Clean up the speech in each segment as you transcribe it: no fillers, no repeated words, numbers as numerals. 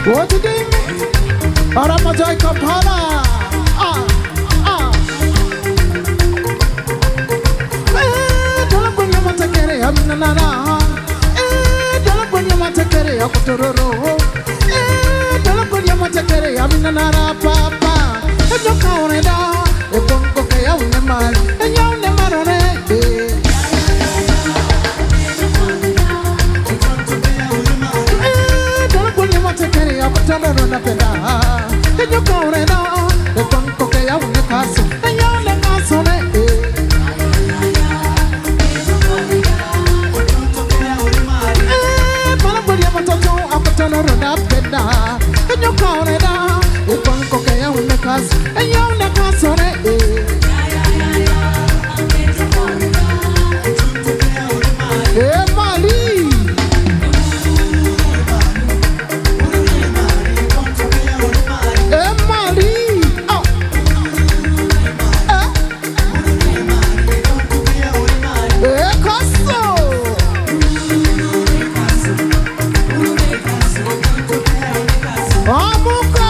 What you doing? Aramajai Kampala. Don't put your matakere, I'm nana. Don't put your matakere, I'm tororo. Don't put your matakere, I'm nana, papa. If you count it out, if you go to your man, and you'll never run it. Don't put your matakere, I'm tororo. If you count it out, if you go to your castle, and you'll never run it. And you count it out, you can't cook a young necklace, and young necklace on it. Hey, Mali. Hey, Mali. Oh. Hey, Casso. Amuka.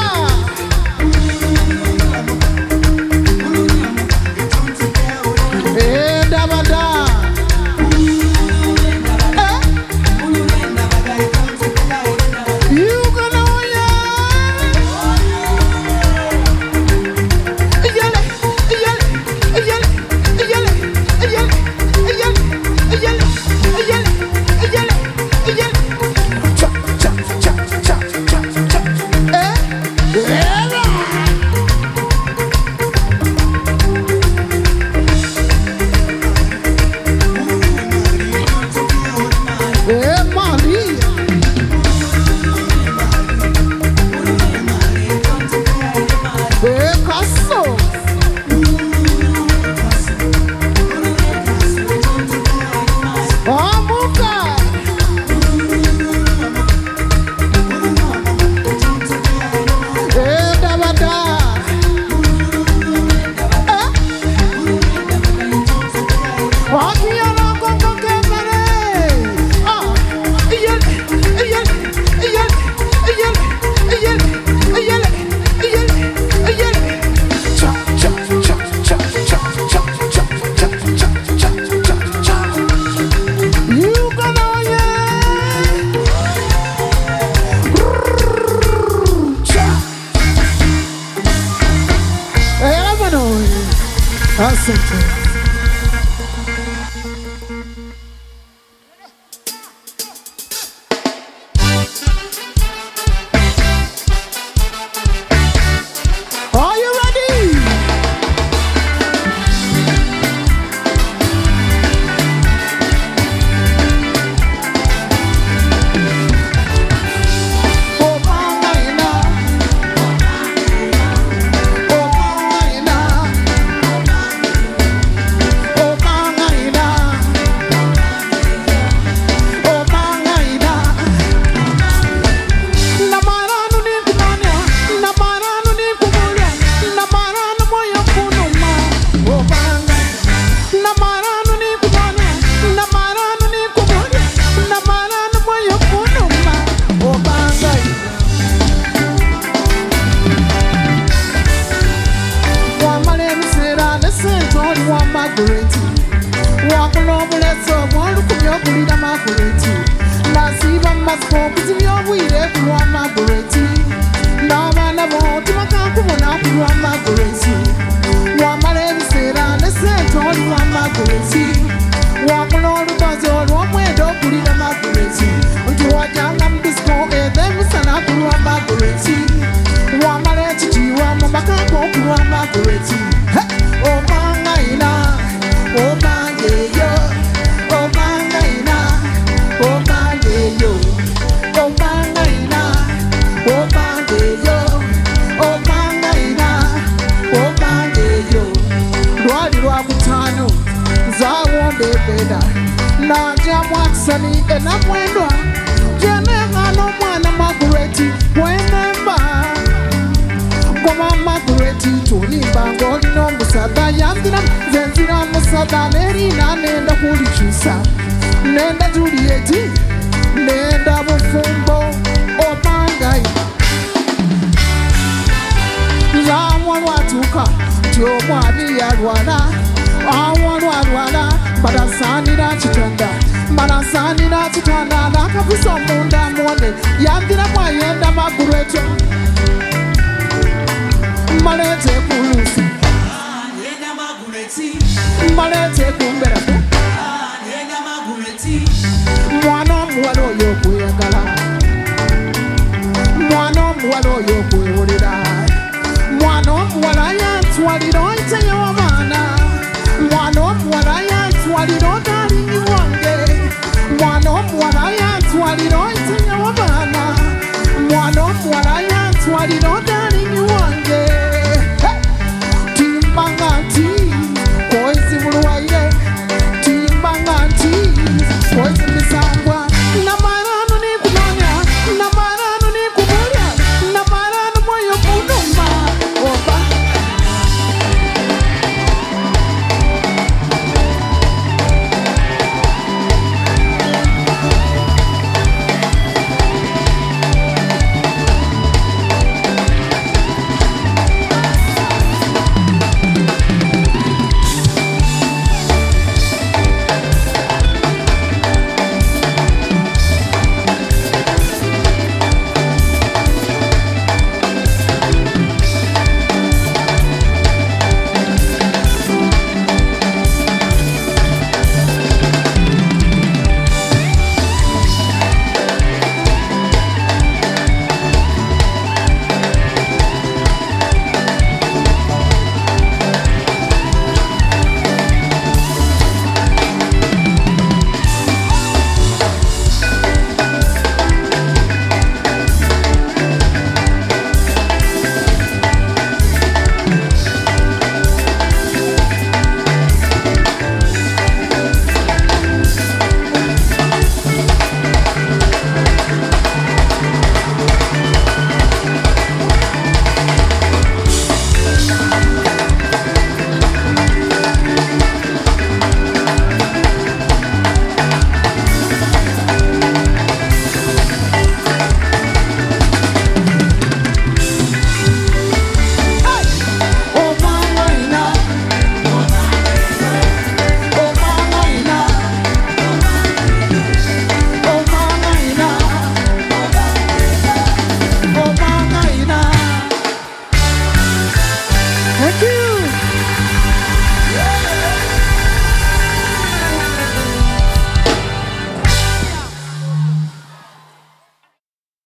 Dabada. You gonna nenda Juliet, nenda Bufumbo, Opangai. yandira mwayenda maguru ekyo malete kulusi malete kumberako mwana omuwala oyo okweyagala mwana omuwala oyo okwewulira mwana omuwala yantwalira